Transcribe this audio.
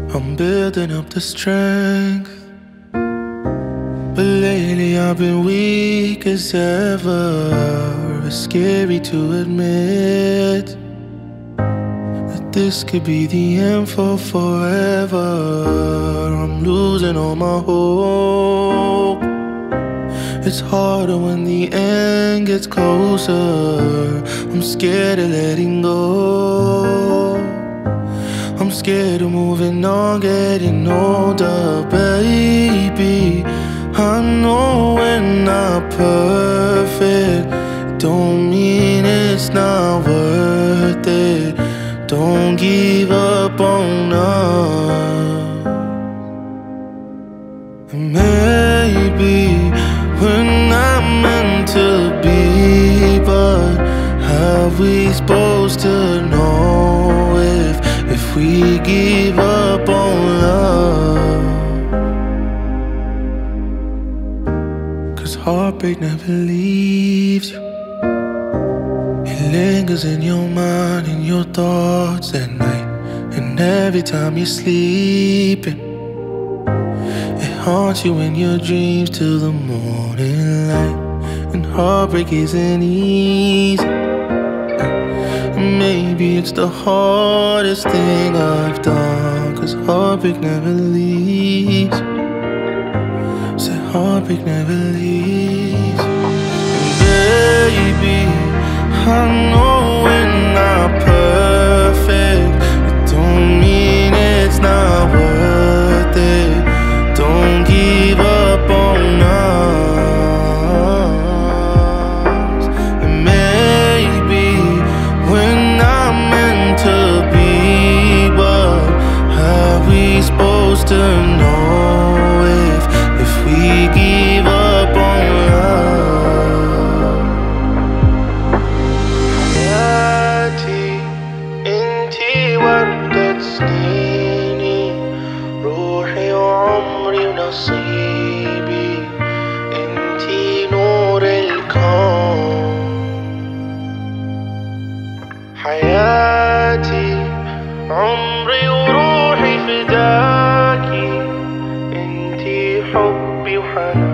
I'm building up the strength, but lately I've been weak as ever. It's scary to admit that this could be the end for forever. I'm losing all my hope. It's harder when the end gets closer. I'm scared of letting go. I'm scared of moving on, getting older, baby. I know we're not perfect. Don't mean it's not worth it. Don't give up on us. Maybe we're not meant to be, but how we supposed to know if we give up on love? 'Cause heartbreak never leaves you. It lingers in your mind and your thoughts at night, and every time you're sleeping, it haunts you in your dreams till the morning light. And heartbreak isn't easy. Maybe it's the hardest thing I've done, 'cause heartbreak never leaves. Say heartbreak never leaves. And baby, I know we're not perfect. It don't mean it's not worth it. Don't give up on us. And maybe we're not meant to be, but how we supposed to know if we give up on love? حياتي انتي وردة سنيني، روحي وعمري ونصيبي، انتي نور الكون. حياتي عمري وروحي فداكي، انتي حبي وحناني.